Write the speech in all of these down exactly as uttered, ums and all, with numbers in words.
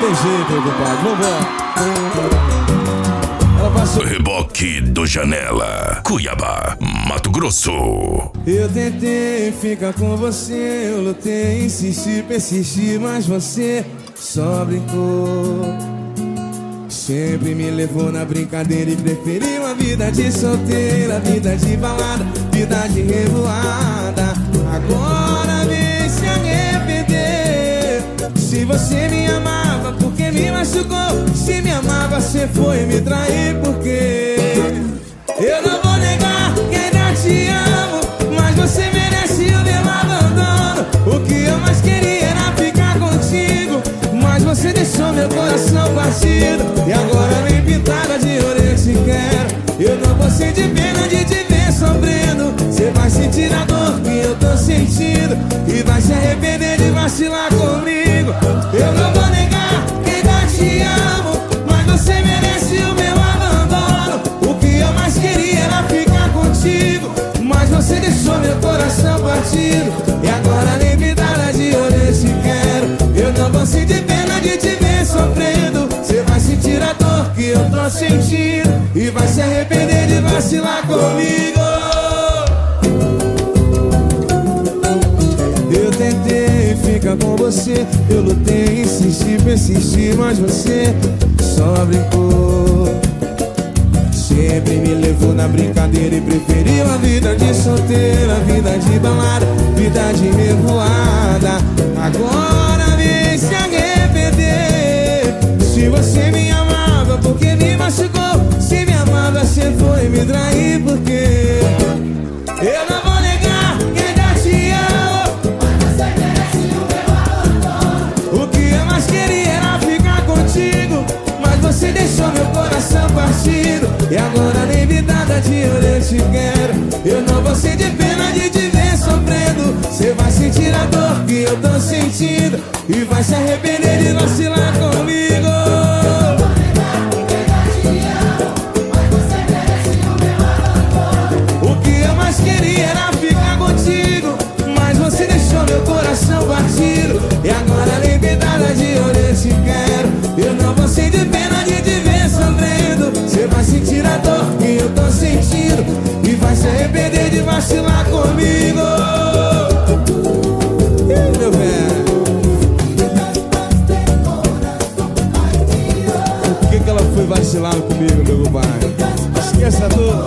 tem jeito, meu compadre. Vambora. Ela passou... Reboque do Janela, Cuiabá, Mato Grosso. Eu tentei ficar com você, eu lutei, insisti, persisti, mas você só brincou. Sempre me levou na brincadeira e preferiu a vida de solteira, vida de balada, vida de revoada. Agora vem se arrepender. Se você me amava, por que me machucou? Se me amava, você foi me trair, porque eu não vou negar que ainda te amo, mas você merece o meu abandono. O que eu mais queria era ficar contigo, mas você deixou meu coração partido. E agora vem pintada de ouro, eu te quero. Eu não vou sentir pena de te ver sofrendo. Você vai sentir a dor que eu tô sentindo e vai se arrepender de vacilar comigo. Eu não vou negar que ainda te amo, mas você merece o meu abandono. O que eu mais queria era ficar contigo, mas você deixou meu coração partido. E agora nem pintada de ouro eu te quero. Eu não vou sentir pena de te ver sofrendo. Você vai sentir a dor que eu tô sentindo e vai se arrepender de vacilar comigo. Eu tentei ficar com você, eu lutei, insisti, persisti, mas você só brincou. Sempre me levou na brincadeira e preferiu a vida de solteira, vida de balada, vida de revoada. Agora vem se arrepender. Se você me amava, por que me machucou? Se me amava, você foi me trair, porque eu não vou negar que ainda te amo, mas você merece o meu abandono. O que eu mais queria era ficar contigo, mas você deixou meu coração partido. E agora nem vidada de ouro eu te quero. Eu não vou sentir pena de te ver sofrendo. Você vai sentir a dor que eu tô sentindo e vai se arrepender de vacilar comigo. O que eu mais queria era ficar contigo, mas você deixou meu coração partido. E agora nem vidada de ouro eu te quero. Eu não vou sentir pena de te ver sofrendo. Você vai sentir a dor que eu tô sentindo e vai se arrepender de vacilar comigo. Ih, meu velho, por que que ela foi vacilar comigo, meu compadre? Esqueça a dor.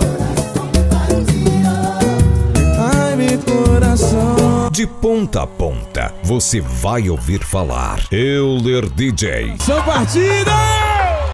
Ai, meu coração. De ponta a ponta, você vai ouvir falar Euler D J. São partidas!